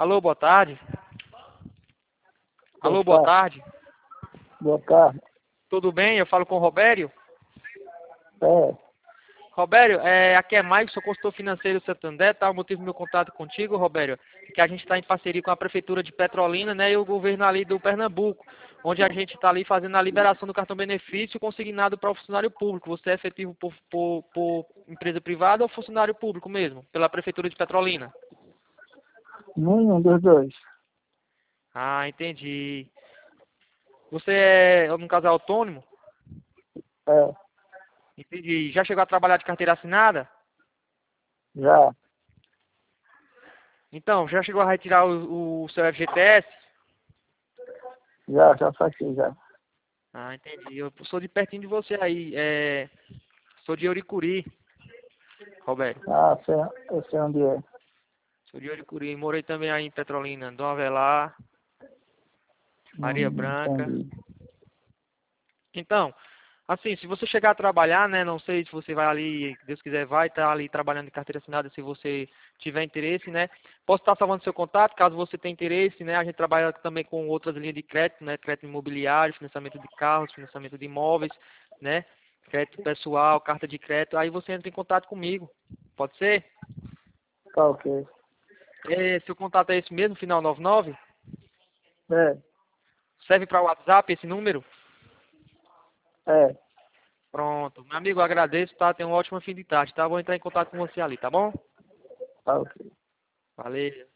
Alô, boa tarde. Boa Alô, boa tarde. tarde. Boa tarde. Tudo bem? Eu falo com o Robério. É, Robério, aqui é Maicon, sou consultor financeiro do Santander, tá? O motivo do meu contato contigo, Robério, é que a gente está em parceria com a Prefeitura de Petrolina, né, e o governo ali do Pernambuco, onde a gente está ali fazendo a liberação do cartão benefício consignado para o funcionário público. Você é efetivo por empresa privada ou funcionário público mesmo, pela Prefeitura de Petrolina? nenhum dos dois. Ah, entendi. Você é, no caso, é autônomo? É, Entendi. Já chegou a trabalhar de carteira assinada? já, Então, já chegou a retirar o seu FGTS? já saquei, já. Ah, entendi. Eu sou de pertinho de você aí. Sou de Euricuri, Roberto. Ah, eu sei onde é. Sou de Euricuri. Morei também aí em Petrolina, Dom Avelar, Areia Branca. Entendi. Então, assim, se você chegar a trabalhar, né? Não sei se você vai ali, Deus quiser, vai estar ali trabalhando de carteira assinada se você tiver interesse, né? Posso estar salvando seu contato, caso você tenha interesse, né? A gente trabalha também com outras linhas de crédito, né? Crédito imobiliário, financiamento de carros, financiamento de imóveis, né? Crédito pessoal, carta de crédito. Aí você entra em contato comigo. Pode ser? Tá ok. Seu contato é esse mesmo, final 99? É, Serve para o WhatsApp esse número? é, Pronto. Meu amigo, eu agradeço, tá? Tenha um ótimo fim de tarde, tá? Vou entrar em contato com você ali, tá bom? tá ok. Valeu.